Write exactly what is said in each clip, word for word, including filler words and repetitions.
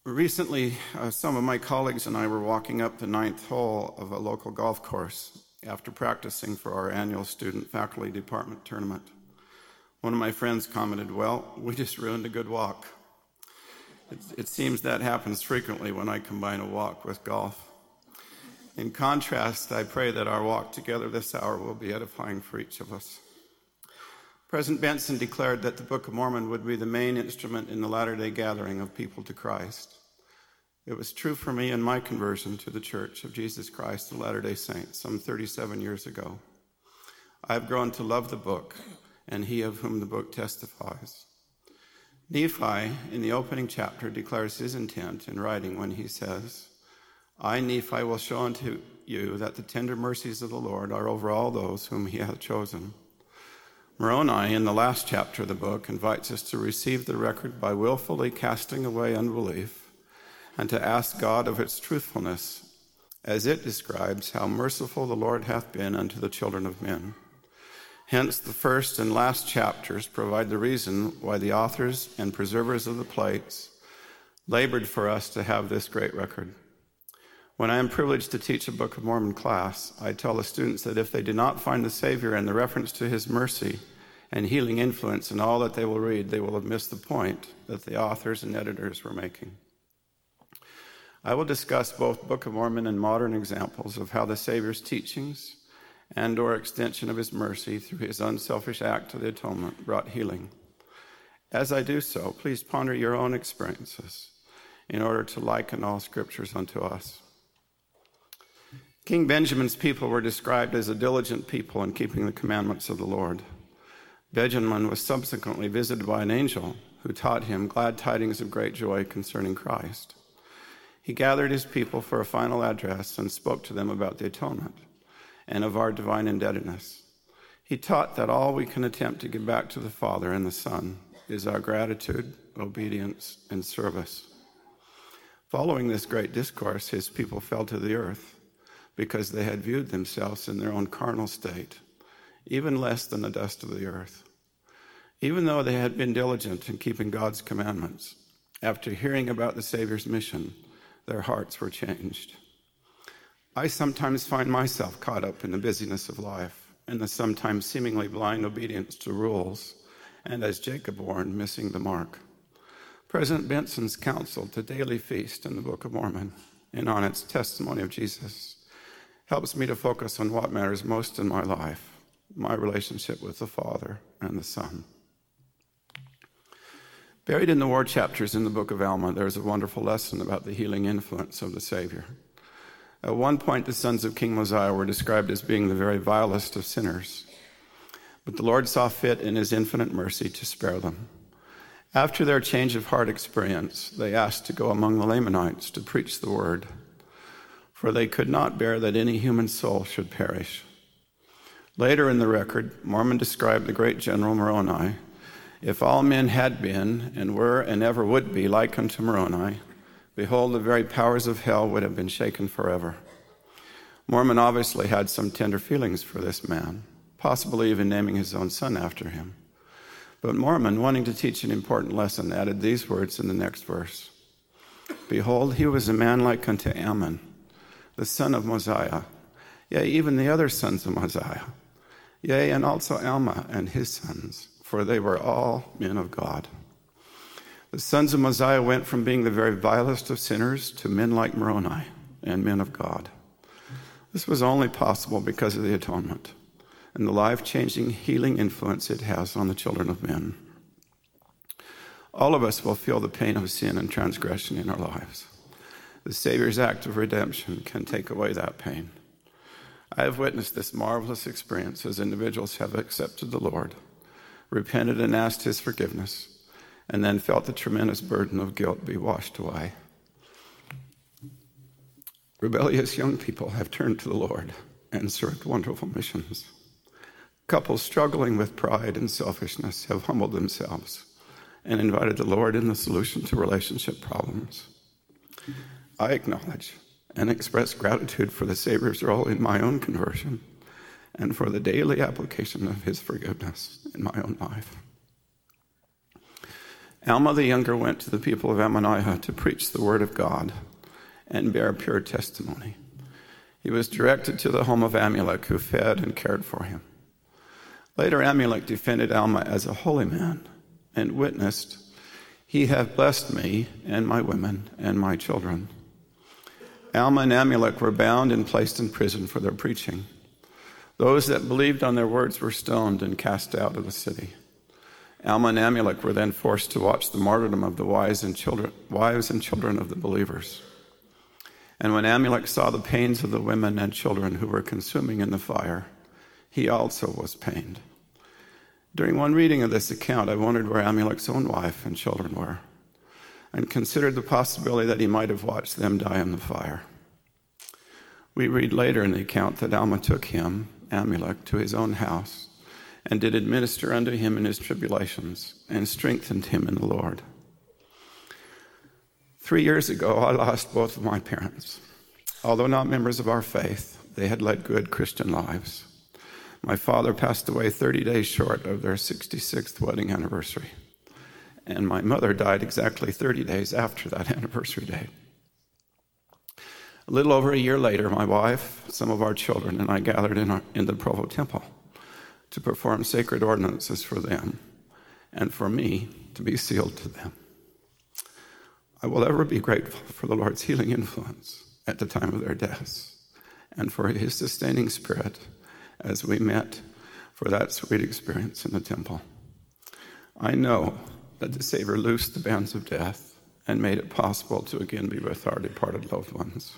Recently, uh, some of my colleagues and I were walking up the ninth hole of a local golf course after practicing for our annual student faculty department tournament. One of my friends commented, "Well, we just ruined a good walk." It, it seems that happens frequently when I combine a walk with golf. In contrast, I pray that our walk together this hour will be edifying for each of us. President Benson declared that the Book of Mormon would be the main instrument in the latter-day gathering of people to Christ. It was true for me in my conversion to the Church of Jesus Christ of Latter-day Saints some thirty-seven years ago. I have grown to love the book and he of whom the book testifies. Nephi, in the opening chapter, declares his intent in writing when he says, "I, Nephi, will show unto you that the tender mercies of the Lord are over all those whom he hath chosen." Moroni, in the last chapter of the book, invites us to receive the record by willfully casting away unbelief and to ask God of its truthfulness, as it describes how merciful the Lord hath been unto the children of men. Hence, the first and last chapters provide the reason why the authors and preservers of the plates labored for us to have this great record. When I am privileged to teach a Book of Mormon class, I tell the students that if they do not find the Savior and the reference to his mercy and healing influence in all that they will read, they will have missed the point that the authors and editors were making. I will discuss both Book of Mormon and modern examples of how the Savior's teachings and or extension of his mercy through his unselfish act of the atonement brought healing. As I do so, please ponder your own experiences in order to liken all scriptures unto us. King Benjamin's people were described as a diligent people in keeping the commandments of the Lord. Benjamin was subsequently visited by an angel who taught him glad tidings of great joy concerning Christ. He gathered his people for a final address and spoke to them about the atonement and of our divine indebtedness. He taught that all we can attempt to give back to the Father and the Son is our gratitude, obedience, and service. Following this great discourse, his people fell to the earth because they had viewed themselves in their own carnal state, even less than the dust of the earth. Even though they had been diligent in keeping God's commandments, after hearing about the Savior's mission, their hearts were changed. I sometimes find myself caught up in the busyness of life and the sometimes seemingly blind obedience to rules, and as Jacob warned, missing the mark. President Benson's counsel to daily feast in the Book of Mormon and on its testimony of Jesus helps me to focus on what matters most in my life, my relationship with the Father and the Son. Buried in the war chapters in the book of Alma, there is a wonderful lesson about the healing influence of the Savior. At one point, the sons of King Mosiah were described as being the very vilest of sinners, but the Lord saw fit in his infinite mercy to spare them. After their change of heart experience, they asked to go among the Lamanites to preach the word, for they could not bear that any human soul should perish. Later in the record, Mormon described the great general Moroni. If all men had been, and were, and ever would be like unto Moroni, behold, the very powers of hell would have been shaken forever. Mormon obviously had some tender feelings for this man, possibly even naming his own son after him. But Mormon, wanting to teach an important lesson, added these words in the next verse. Behold, he was a man like unto Ammon, the son of Mosiah, yea, even the other sons of Mosiah, yea, and also Alma and his sons, for they were all men of God. The sons of Mosiah went from being the very vilest of sinners to men like Moroni and men of God. This was only possible because of the atonement and the life-changing, healing influence it has on the children of men. All of us will feel the pain of sin and transgression in our lives. The Savior's act of redemption can take away that pain. I have witnessed this marvelous experience as individuals have accepted the Lord, repented and asked his forgiveness, and then felt the tremendous burden of guilt be washed away. Rebellious young people have turned to the Lord and served wonderful missions. Couples struggling with pride and selfishness have humbled themselves and invited the Lord in the solution to relationship problems. I acknowledge and express gratitude for the Savior's role in my own conversion and for the daily application of his forgiveness in my own life. Alma the younger went to the people of Ammonihah to preach the word of God and bear pure testimony. He was directed to the home of Amulek, who fed and cared for him. Later, Amulek defended Alma as a holy man and witnessed, "He hath blessed me and my women and my children." Alma and Amulek were bound and placed in prison for their preaching. Those that believed on their words were stoned and cast out of the city. Alma and Amulek were then forced to watch the martyrdom of the wives and children, wives and children of the believers. And when Amulek saw the pains of the women and children who were consuming in the fire, he also was pained. During one reading of this account, I wondered where Amulek's own wife and children were, and considered the possibility that he might have watched them die in the fire. We read later in the account that Alma took him, Amulek, to his own house, and did administer unto him in his tribulations, and strengthened him in the Lord. Three years ago, I lost both of my parents. Although not members of our faith, they had led good Christian lives. My father passed away thirty days short of their sixty-sixth wedding anniversary, and my mother died exactly thirty days after that anniversary day. A little over a year later, my wife, some of our children, and I gathered in, our, in the Provo Temple to perform sacred ordinances for them and for me to be sealed to them. I will ever be grateful for the Lord's healing influence at the time of their deaths and for his sustaining spirit as we met for that sweet experience in the temple. I know that the Savior loosed the bands of death and made it possible to again be with our departed loved ones.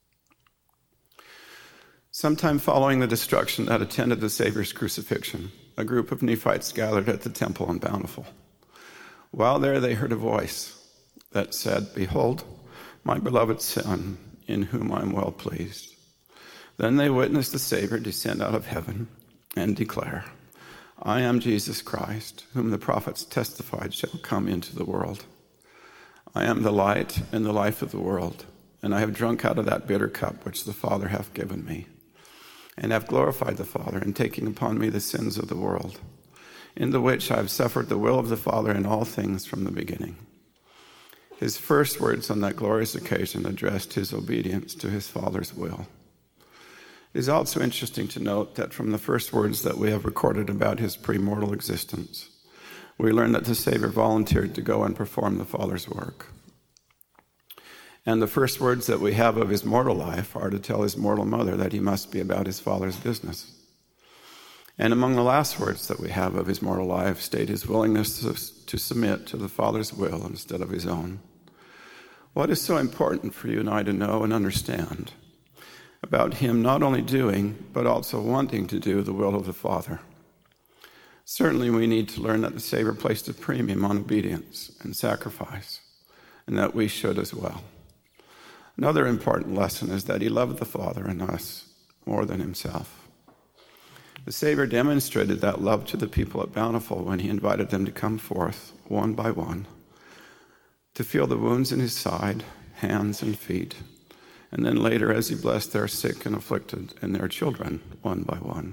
Sometime following the destruction that attended the Savior's crucifixion, a group of Nephites gathered at the temple in Bountiful. While there, they heard a voice that said, "Behold, my beloved Son, in whom I am well pleased." Then they witnessed the Savior descend out of heaven and declare, "I am Jesus Christ, whom the prophets testified shall come into the world. I am the light and the life of the world, and I have drunk out of that bitter cup which the Father hath given me, and have glorified the Father in taking upon me the sins of the world, in the which I have suffered the will of the Father in all things from the beginning." His first words on that glorious occasion addressed his obedience to his Father's will. It is also interesting to note that from the first words that we have recorded about his premortal existence, we learn that the Savior volunteered to go and perform the Father's work. And the first words that we have of his mortal life are to tell his mortal mother that he must be about his Father's business. And among the last words that we have of his mortal life state his willingness to, to submit to the Father's will instead of his own. What is so important for you and I to know and understand about him not only doing, but also wanting to do the will of the Father? Certainly we need to learn that the Savior placed a premium on obedience and sacrifice, and that we should as well. Another important lesson is that he loved the Father and us more than himself. The Savior demonstrated that love to the people at Bountiful when he invited them to come forth one by one, to feel the wounds in his side, hands and feet, and then later as he blessed their sick and afflicted and their children one by one.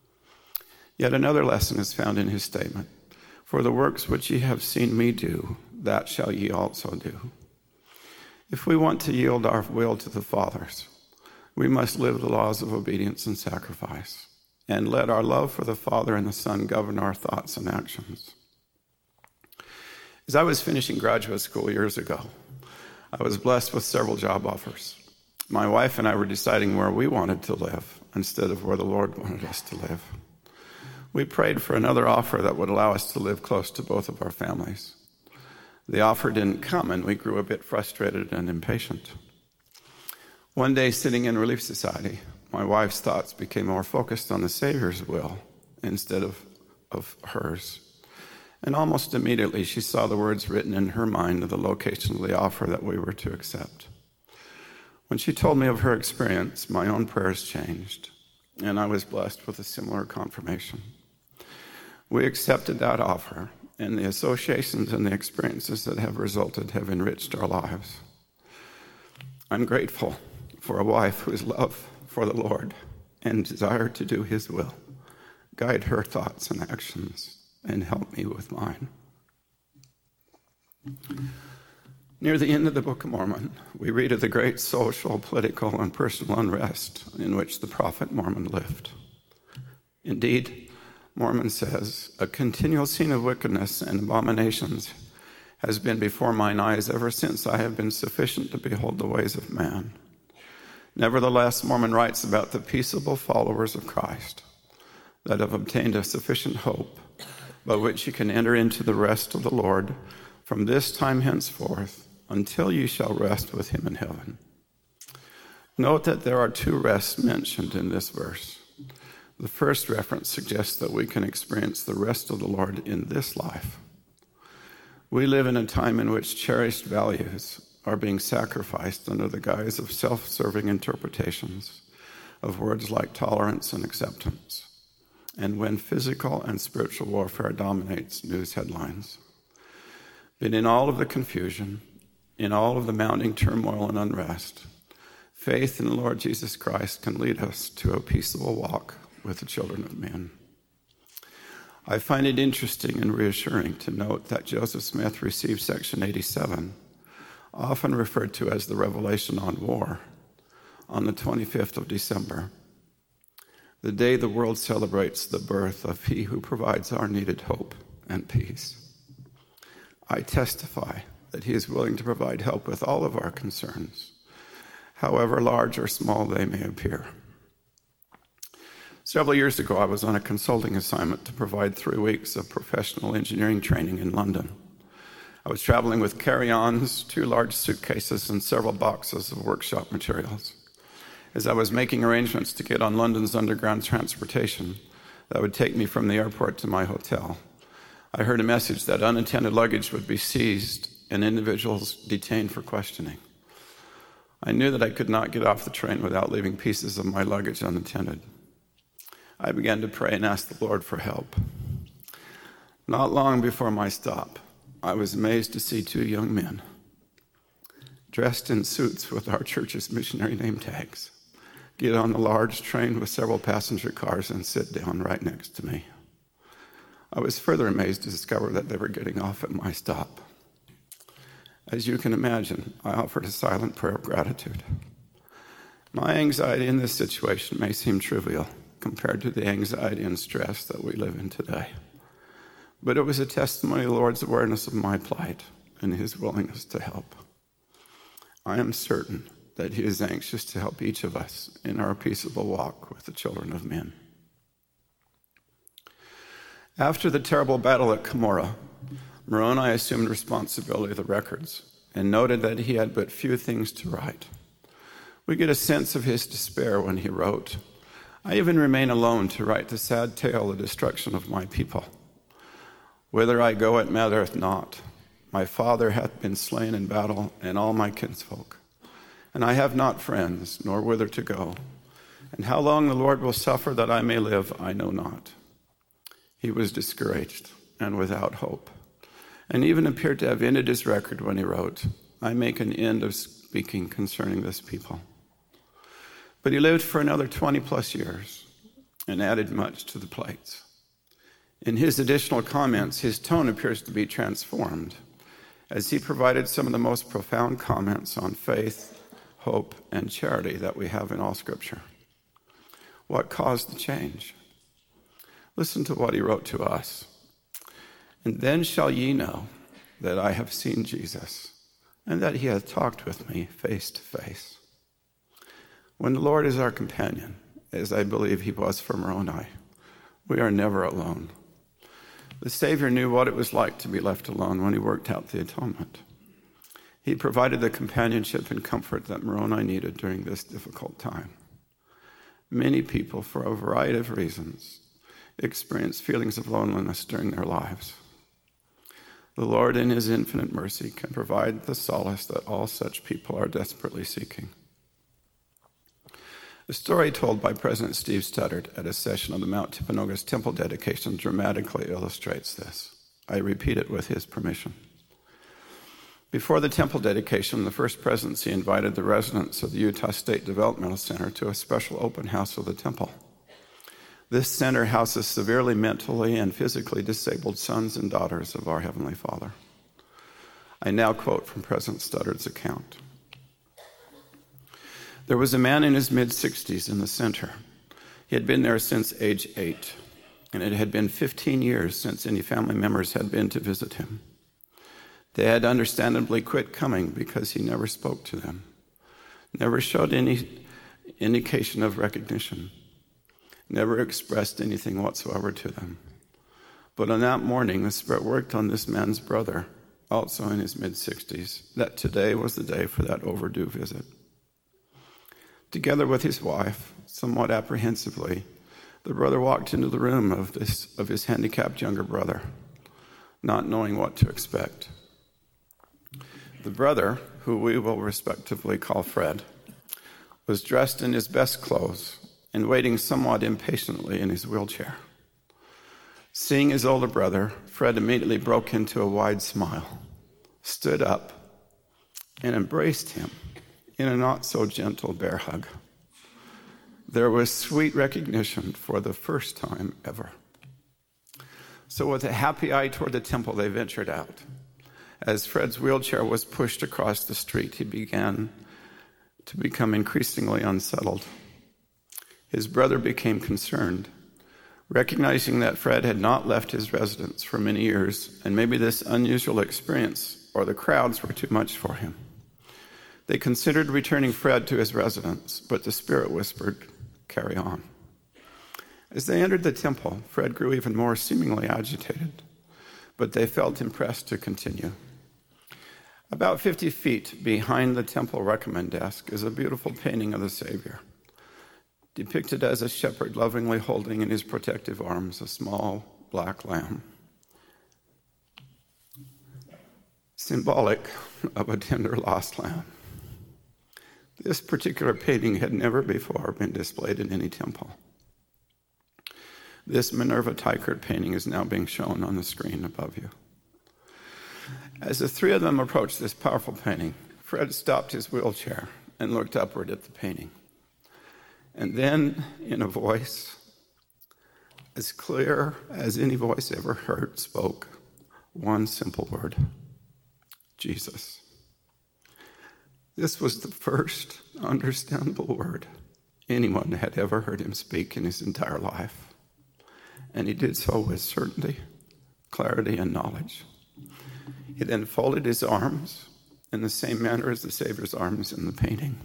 Yet another lesson is found in his statement, "For the works which ye have seen me do, that shall ye also do." If we want to yield our will to the Father's, we must live the laws of obedience and sacrifice, and let our love for the Father and the Son govern our thoughts and actions. As I was finishing graduate school years ago, I was blessed with several job offers. My wife and I were deciding where we wanted to live instead of where the Lord wanted us to live. We prayed for another offer that would allow us to live close to both of our families. The offer didn't come, and we grew a bit frustrated and impatient. One day, sitting in Relief Society, my wife's thoughts became more focused on the Savior's will instead of, of hers. And almost immediately, she saw the words written in her mind of the location of the offer that we were to accept. When she told me of her experience, my own prayers changed, and I was blessed with a similar confirmation. We accepted that offer, and the associations and the experiences that have resulted have enriched our lives. I'm grateful for a wife whose love for the Lord and desire to do his will guide her thoughts and actions and help me with mine. Near the end of the Book of Mormon, we read of the great social, political, and personal unrest in which the prophet Mormon lived. Indeed, Mormon says, "A continual scene of wickedness and abominations has been before mine eyes ever since I have been sufficient to behold the ways of man." Nevertheless, Mormon writes about the peaceable followers of Christ that have obtained a sufficient hope by which you can enter into the rest of the Lord from this time henceforth until you shall rest with him in heaven. Note that there are two rests mentioned in this verse. The first reference suggests that we can experience the rest of the Lord in this life. We live in a time in which cherished values are being sacrificed under the guise of self-serving interpretations of words like tolerance and acceptance, and when physical and spiritual warfare dominates news headlines. But in all of the confusion, in all of the mounting turmoil and unrest, faith in the Lord Jesus Christ can lead us to a peaceable walk with the children of men. I find it interesting and reassuring to note that Joseph Smith received Section eighty-seven, often referred to as the Revelation on War, on the twenty-fifth of December, the day the world celebrates the birth of He who provides our needed hope and peace. I testify that He is willing to provide help with all of our concerns, however large or small they may appear. Several years ago, I was on a consulting assignment to provide three weeks of professional engineering training in London. I was traveling with carry-ons, two large suitcases, and several boxes of workshop materials. As I was making arrangements to get on London's underground transportation that would take me from the airport to my hotel, I heard a message that unattended luggage would be seized and individuals detained for questioning. I knew that I could not get off the train without leaving pieces of my luggage unattended. I began to pray and ask the Lord for help. Not long before my stop, I was amazed to see two young men, dressed in suits with our church's missionary name tags, get on a large train with several passenger cars and sit down right next to me. I was further amazed to discover that they were getting off at my stop. As you can imagine, I offered a silent prayer of gratitude. My anxiety in this situation may seem trivial compared to the anxiety and stress that we live in today. But it was a testimony of the Lord's awareness of my plight and His willingness to help. I am certain that He is anxious to help each of us in our peaceable walk with the children of men. After the terrible battle at Cumorah, Moroni assumed responsibility of the records and noted that he had but few things to write. We get a sense of his despair when he wrote, "I even remain alone to write the sad tale of the destruction of my people. Whither I go, it mattereth not. My father hath been slain in battle, and all my kinsfolk. And I have not friends, nor whither to go. And how long the Lord will suffer that I may live, I know not." He was discouraged and without hope, and even appeared to have ended his record when he wrote, "I make an end of speaking concerning this people." But he lived for another twenty plus years and added much to the plates. In his additional comments, his tone appears to be transformed as he provided some of the most profound comments on faith, hope, and charity that we have in all Scripture. What caused the change? Listen to what he wrote to us. "And then shall ye know that I have seen Jesus, and that he hath talked with me face to face." When the Lord is our companion, as I believe he was for Moroni, we are never alone. The Savior knew what it was like to be left alone when he worked out the atonement. He provided the companionship and comfort that Moroni needed during this difficult time. Many people, for a variety of reasons, experience feelings of loneliness during their lives. The Lord, in his infinite mercy, can provide the solace that all such people are desperately seeking. A story told by President Steve Studdard at a session of the Mount Timpanogos temple dedication dramatically illustrates this. I repeat it with his permission. Before the temple dedication, the First Presidency invited the residents of the Utah State Developmental Center to a special open house of the temple. This center houses severely mentally and physically disabled sons and daughters of our Heavenly Father. I now quote from President Studdard's account. There was a man in his mid-sixties in the center. He had been there since age eight, and it had been fifteen years since any family members had been to visit him. They had understandably quit coming because he never spoke to them, never showed any indication of recognition, never expressed anything whatsoever to them. But on that morning, the Spirit worked on this man's brother, also in his mid-sixties, that today was the day for that overdue visit. Together with his wife, somewhat apprehensively, the brother walked into the room of this of his handicapped younger brother, not knowing what to expect. The brother, who we will respectively call Fred, was dressed in his best clothes and waiting somewhat impatiently in his wheelchair. Seeing his older brother, Fred immediately broke into a wide smile, stood up, and embraced him in a not-so-gentle bear hug. There was sweet recognition for the first time ever. So with a happy eye toward the temple, they ventured out. As Fred's wheelchair was pushed across the street, he began to become increasingly unsettled. His brother became concerned, recognizing that Fred had not left his residence for many years, and maybe this unusual experience or the crowds were too much for him. They considered returning Fred to his residence, but the Spirit whispered, "Carry on." As they entered the temple, Fred grew even more seemingly agitated, but they felt impressed to continue. About fifty feet behind the temple recommend desk is a beautiful painting of the Savior, depicted as a shepherd lovingly holding in his protective arms a small black lamb, symbolic of a tender lost lamb. This particular painting had never before been displayed in any temple. This Minerva Teichert painting is now being shown on the screen above you. As the three of them approached this powerful painting, Fred stopped his wheelchair and looked upward at the painting. And then, in a voice as clear as any voice ever heard, spoke one simple word: Jesus. This was the first understandable word anyone had ever heard him speak in his entire life. And he did so with certainty, clarity, and knowledge. He then folded his arms in the same manner as the Savior's arms in the painting.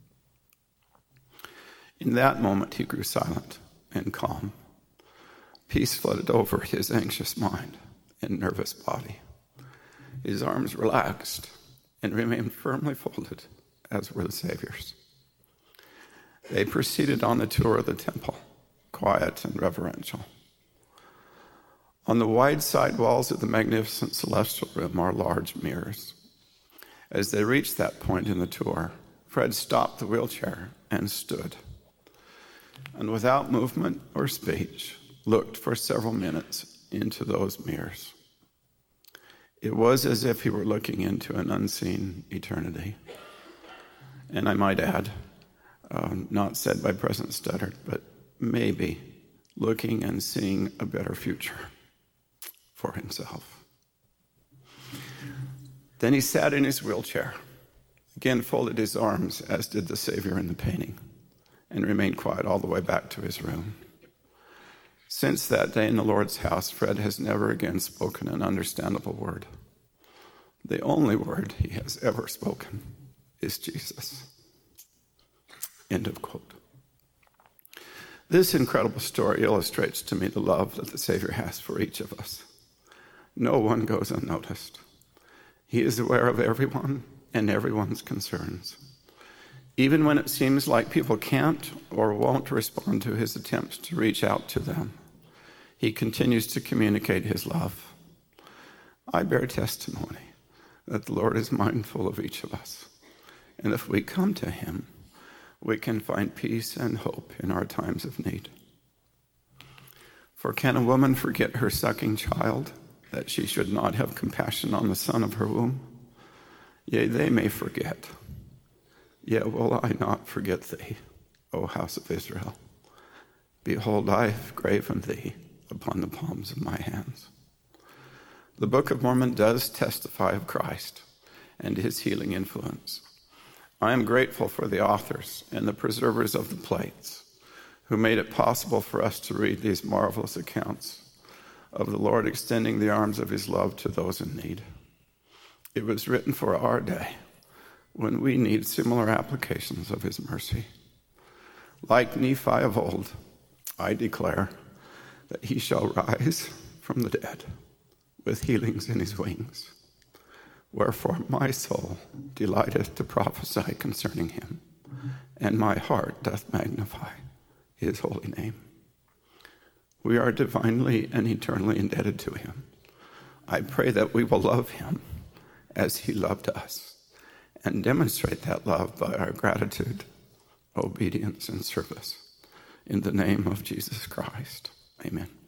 In that moment, he grew silent and calm. Peace flooded over his anxious mind and nervous body. His arms relaxed and remained firmly folded, as were the Savior's. They proceeded on the tour of the temple, quiet and reverential. On the wide side walls of the magnificent celestial room are large mirrors. As they reached that point in the tour, Fred stopped the wheelchair and stood, and without movement or speech, looked for several minutes into those mirrors. It was as if he were looking into an unseen eternity. And I might add, um, not said by President Studdard, but maybe looking and seeing a better future for himself. Then he sat in his wheelchair, again folded his arms, as did the Savior in the painting, and remained quiet all the way back to his room. Since that day in the Lord's house, Fred has never again spoken an understandable word. The only word he has ever spoken is Jesus. End of quote. This incredible story illustrates to me the love that the Savior has for each of us. No one goes unnoticed. He is aware of everyone and everyone's concerns. Even when it seems like people can't or won't respond to his attempts to reach out to them, he continues to communicate his love. I bear testimony that the Lord is mindful of each of us. And if we come to him, we can find peace and hope in our times of need. For can a woman forget her sucking child, that she should not have compassion on the son of her womb? Yea, they may forget. Yet will I not forget thee, O house of Israel. Behold, I have graven thee upon the palms of my hands. The Book of Mormon does testify of Christ and his healing influence. I am grateful for the authors and the preservers of the plates who made it possible for us to read these marvelous accounts of the Lord extending the arms of his love to those in need. It was written for our day when we need similar applications of his mercy. Like Nephi of old, I declare that he shall rise from the dead with healings in his wings. Wherefore my soul delighteth to prophesy concerning him, and my heart doth magnify his holy name. We are divinely and eternally indebted to him. I pray that we will love him as he loved us and demonstrate that love by our gratitude, obedience, and service. In the name of Jesus Christ, amen.